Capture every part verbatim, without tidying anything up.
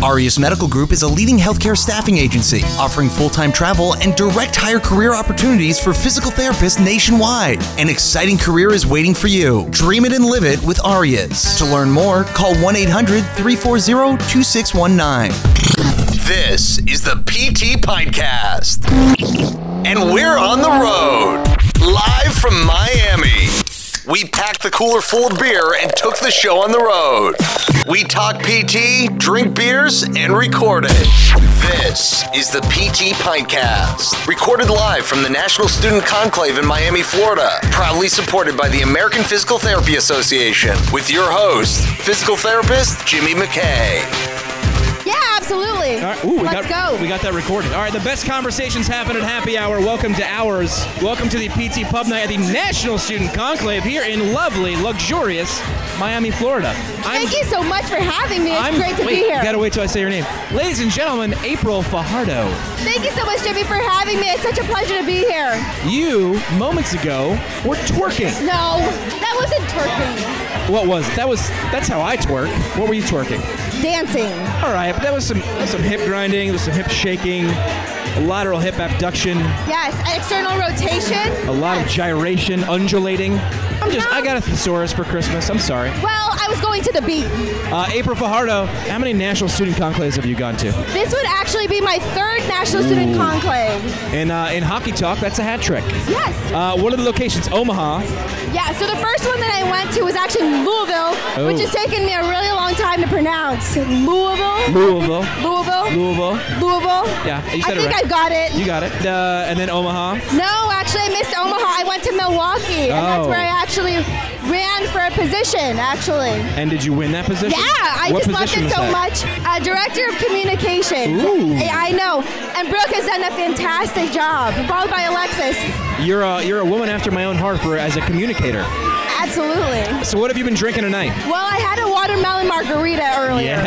Aureus Medical Group is a leading healthcare staffing agency offering full-time travel and direct hire career opportunities for physical therapists nationwide. An exciting career is waiting for you. Dream it and live it with Aureus. To learn more, call one eight hundred, three four zero, two six one nine. This is the P T Podcast. And we're on the road. Live from Miami. We packed the cooler full of beer and took the show on the road. We talk P T, drink beers, and record it. This is the P T Podcast, recorded live from the National Student Conclave in Miami, Florida, proudly supported by the American Physical Therapy Association, with your host, physical therapist Jimmy McKay. Yeah, absolutely. All right. Ooh, we Let's got, go. We got that recorded. All right, the best conversations happen at happy hour. Welcome to ours. Welcome to the P T Pub Night at the National Student Conclave here in lovely, luxurious Miami, Florida. I'm, Thank you so much for having me. It's I'm, great to wait, be here. You gotta wait till I say your name. Ladies and gentlemen, April Fajardo. Thank you so much, Jimmy, for having me. It's such a pleasure to be here. You, moments ago, were twerking. No, that wasn't twerking. What was it? That was, that's how I twerk. What were you twerking? Dancing. All right, but that was some, that was some hip grinding, there was some hip shaking, a lateral hip abduction. Yes, external rotation. A lot of gyration, undulating. I'm just, No. I got a thesaurus for Christmas. I'm sorry. Well, I was going to the beat. Uh, April Fajardo, how many National Student Conclaves have you gone to? This would actually be my third National Student Conclave. In uh, in Hockey Talk, that's a hat trick. Yes. Uh, what are the locations? Omaha. Yeah, so the first one that I went to was actually Louisville, Oh. which has taken me a really long time to pronounce. Louisville? Louisville. Louisville? Louisville. Louisville? Yeah, you said I it think right. I've got it. You got it. Uh, and then Omaha. No, actually, I missed Omaha. I went to Milwaukee, and that's Oh. where I actually ran for a position, actually. And did you win that position? Yeah, I what just loved position it was so that? much. Uh, Director of Communications. Ooh. Yeah, I know. And Brooke has done a fantastic job, followed by Alexis. You're a, you're a woman after my own heart for as a communicator. Absolutely. So what have you been drinking tonight? Well, I had a watermelon margarita earlier.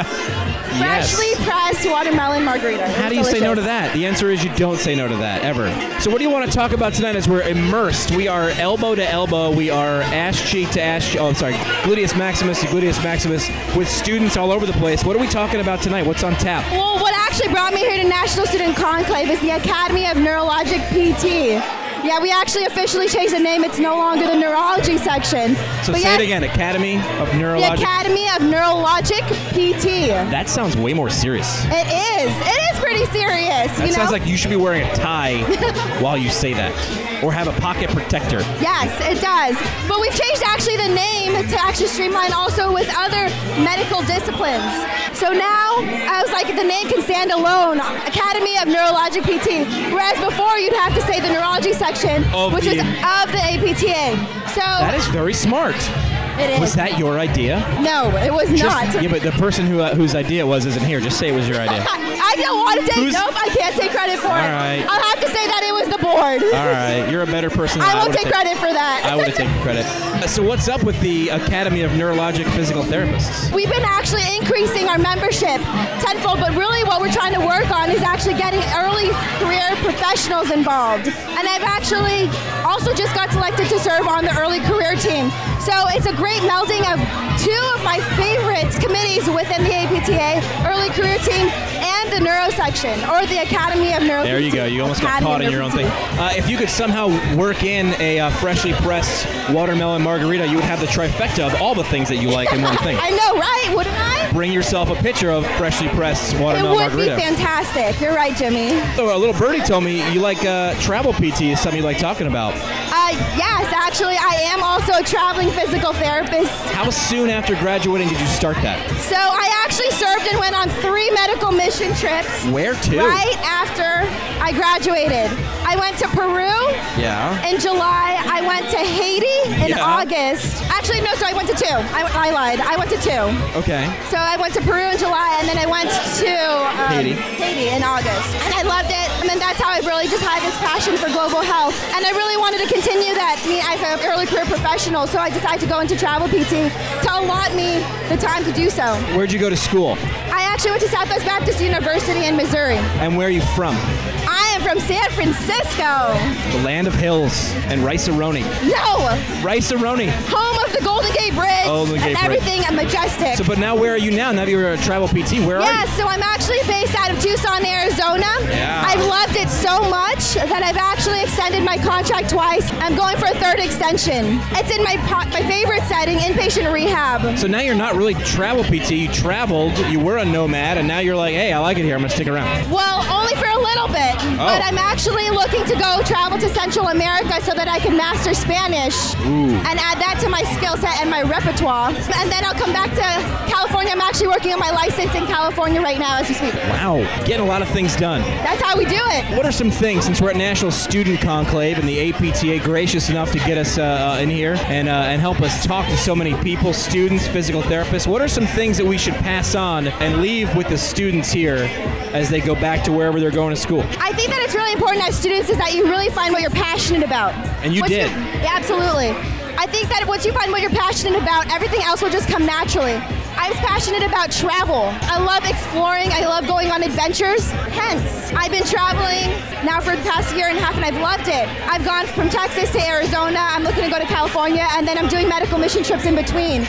Freshly Yes. pressed watermelon margarita. It How was do you say no to delicious. that? The answer is you don't say no to that, ever. So what do you want to talk about tonight as we're immersed? We are elbow to elbow. We are ass cheek to ass cheek. Oh, I'm sorry. Gluteus maximus to gluteus maximus with students all over the place. What are we talking about tonight? What's on tap? Well, what actually brought me here to National Student Conclave is the Academy of Neurologic P T. Yeah, we actually officially changed the name. It's no longer the neurology section. So But say yes, it again. Academy of The Neurologic. Academy of Neurologic P T. That sounds way more serious. It is. It is pretty serious. That you know? sounds like you should be wearing a tie while you say that. Or have a pocket protector. Yes, it does. But we've changed actually the name to actually streamline also with other medical disciplines. So now, I was like, the name can stand alone. Academy of Neurologic P T. Whereas before, you'd have to say the neurology section, Of which the- is of the A P T A. So That is very smart. it is. Was that your idea? No, it was Just- not. Yeah, but the person who uh, whose idea it was isn't here. Just say it was your idea. I don't want to take. Who's- Nope, I can't take credit for All it. right. I'll have to say that it was the board. All right, you're a better person than I I won't would've take ta- credit for that. I would have taken credit. Uh, So what's up with the Academy of Neurologic Physical Therapists? We've been actually increasing our membership tenfold, but really what we're trying to work on is actually getting early career professionals involved. And I've actually also just got selected to serve on the early career team. So it's a great melding of two of my favorite committees within the A P T A, early career team and the neuro section, or the Academy of Neuro. There you go. You almost got Academy caught of in your own Neuro- thing. Uh, if you could somehow work in a uh, freshly pressed watermelon margarita, you would have the trifecta of all the things that you like in one thing. I know, right? Wouldn't I? Bring yourself a picture of freshly pressed It watermelon would margarita. be fantastic. You're right, Jimmy. So a little birdie told me you like uh, travel P T is something you like talking about. Uh, yes, actually, I am also a traveling physical therapist. How soon after graduating did you start that? So I actually served and went on three medical mission trips Where to? right after I graduated. I went to Peru Yeah. in July. I went to Haiti in Yeah. August. Actually, no, so I went to two. I, I lied. I went to two. Okay. So I went to Peru in July, and then I went to um, Haiti. Haiti in August. And I loved it. And then that's how I really just had this passion for global health. And I really wanted to continue that me as an early career professional, so I decided to go into travel P T to allot me the time to do so. Where'd you go to school? I actually went to Southwest Baptist University in Missouri. And where are you from? I am am from San Francisco. The land of hills and rice-a-roni. No! Rice-a-roni. Home of the Golden Gate Bridge. Golden Gate and Bridge. everything and majestic. So, but now where are you now? Now that you're a travel P T, where yeah, are you? so I'm actually based out of Tucson, Arizona. Yeah. I've loved it so much that I've actually extended my contract twice. I'm going for a third extension. It's in my po- my favorite setting, inpatient rehab. So now you're not really travel P T. You traveled, you were a nomad, and now you're like, hey, I like it here. I'm going to stick around. Well, only for a little bit. Oh. But I'm actually looking to go travel to Central America so that I can master Spanish Ooh. and add that to my skill set and my repertoire. And then I'll come back to California. I'm actually working on my license in California right now as we speak. Wow, getting a lot of things done. That's how we do it. What are some things, since we're at National Student Conclave and the A P T A gracious enough to get us uh, in here and uh, and help us talk to so many people, students, physical therapists, what are some things that we should pass on and leave with the students here as they go back to wherever they're going to school? I think that it's really important as students is that you really find what you're passionate about. And you What did. yeah, absolutely. I think that once you find what you're passionate about, everything else will just come naturally. I was passionate about travel. I love exploring. I love going on adventures. Hence, I've been traveling now for the past year and a half, and I've loved it. I've gone from Texas to Arizona. I'm looking to go to California, and then I'm doing medical mission trips in between.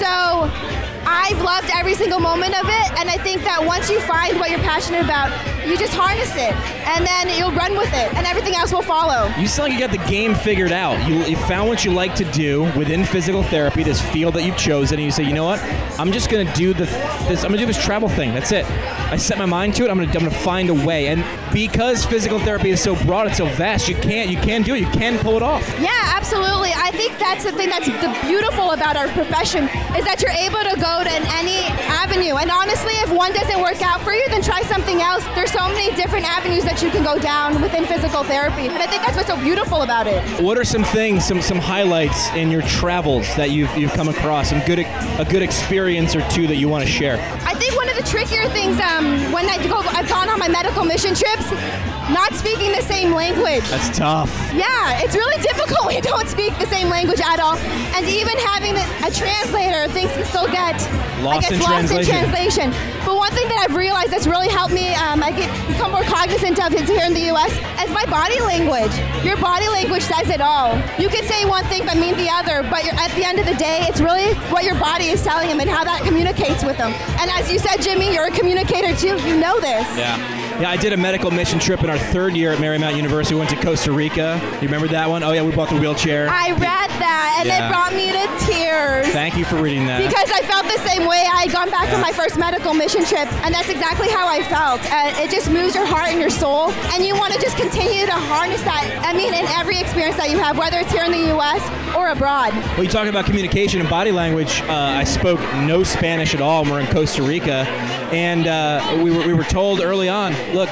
So I've loved every single moment of it, and I think that once you find what you're passionate about, you just harness it, and then you'll run with it, and everything else will follow. You sound like you got the game figured out. You, you found what you like to do within physical therapy, this field that you've chosen, and you say, you know what? I'm just going to do the this. I'm going to do this travel thing. That's it. I set my mind to it. I'm going to I'm going to find a way. And because physical therapy is so broad, it's so vast, you can't you can do it. You can pull it off. Yeah, absolutely. I think that's the thing that's the beautiful about our profession is that you're able to go to any avenue. And honestly, if one doesn't work out for you, then try something else. There's so many different avenues that you can go down within physical therapy. And I think that's what's so beautiful about it. What are some things, some some highlights in your travels that you've you've come across? Some good a good experience or two that you want to share? I think one of the trickier things um, when I go, I've gone on my medical mission trips, not speaking the same language. That's tough. Yeah, it's really difficult when you don't speak the same language at all. And even having a translator, things can still get Lost I guess, in lost translation. in translation. But one thing that I've realized that's really helped me, um, I get become more cognizant of it here in the U S, is my body language. Your body language says it all. You can say one thing but mean the other, but you're, at the end of the day, it's really what your body is telling them and how that communicates with them. And as you said, Jimmy, you're a communicator too. You know this. Yeah. Yeah, I did a medical mission trip in our third year at Marymount University. We went to Costa Rica. You remember that one? Oh, yeah, we bought the wheelchair. I read that, and Yeah. it brought me to tears. Thank you for reading that. Because I felt the same way. I had gone back Yeah. from my first medical mission trip, and that's exactly how I felt. Uh, it just moves your heart and your soul, and you want to just continue to harness that, I mean, in every experience that you have, whether it's here in the U S or abroad. Well, you talk about communication and body language. Uh, I spoke no Spanish at all when we were in Costa Rica, and uh, we, were, we were told early on, look,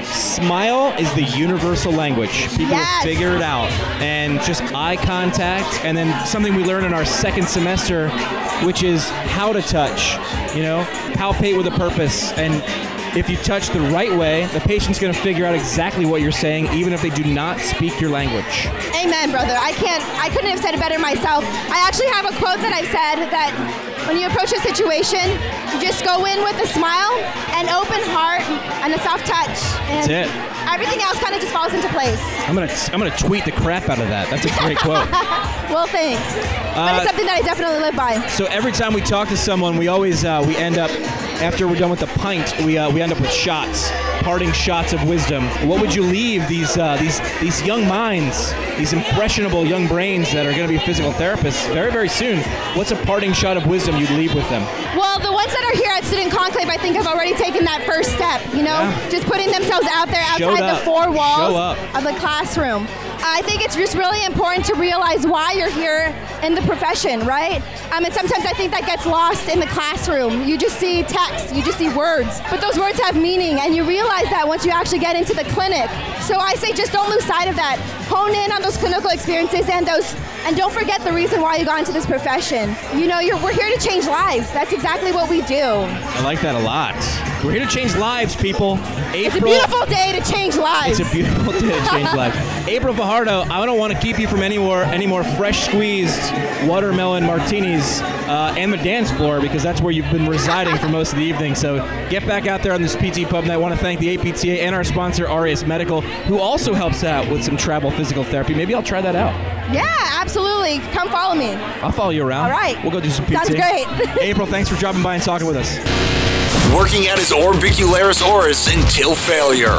smile is the universal language. People Yes. will figure it out. And just eye contact, and then something we learned in our second semester, which is how to touch, you know, palpate with a purpose. And if you touch the right way, the patient's going to figure out exactly what you're saying, even if they do not speak your language. Amen, brother. I can't, I couldn't have said it better myself. I actually have a quote that I've said that when you approach a situation, you just go in with a smile, an open heart, and a soft touch. And That's it. everything else kind of just falls into place. I'm gonna I'm gonna tweet the crap out of that. That's a great quote. Well, thanks. but Uh, it's something that I definitely live by. So every time we talk to someone, we always uh, we end up after we're done with the pint, we uh, we end up with shots, parting shots of wisdom. What would you leave these uh, these these young minds, these impressionable young brains that are going to be physical therapists very very soon? What's a parting shot of wisdom you'd leave with them? Well, the ones that are here at Student Conclave, I think have already taken that first step, you know, Yeah. just putting themselves out there Showed outside up. the four walls Show up. of the classroom. I think it's just really important to realize why you're here in the profession, right? Um, and sometimes I think that gets lost in the classroom. You just see text, you just see words, but those words have meaning, and you realize that once you actually get into the clinic. So I say just don't lose sight of that. Hone in on those clinical experiences and those, and don't forget the reason why you got into this profession. You know, you're, we're here to change lives. That's exactly what we do. I like that a lot. We're here to change lives, people. April, It's a beautiful day to change lives. It's a beautiful day to change lives. April Fajardo, I don't want to keep you from any more, any more fresh squeezed watermelon martinis uh, and the dance floor, because that's where you've been residing for most of the evening. So get back out there on this P T Pub night. I want to thank the A P T A and our sponsor, Aureus Medical, who also helps out with some travel physical therapy. Maybe I'll try that out. Yeah, absolutely. Come follow me. I'll follow you around. All right. We'll go do some P T. Sounds great. April, thanks for dropping by and talking with us. Working out his orbicularis oris until failure.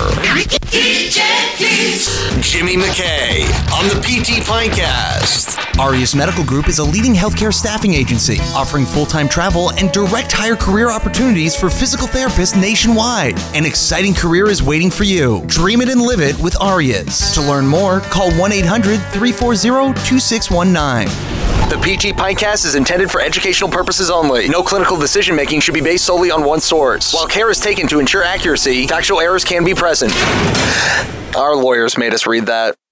Jimmy McKay on the P T Pintcast. Aureus Medical Group is a leading healthcare staffing agency offering full-time travel and direct hire career opportunities for physical therapists nationwide. An exciting career is waiting for you. Dream it and live it with Aureus. To learn more, call one eight hundred, three four zero, two six one nine. The P T Pintcast is intended for educational purposes only. No clinical decision-making should be based solely on one source. While care is taken to ensure accuracy, factual errors can be present. Our lawyers made us read that.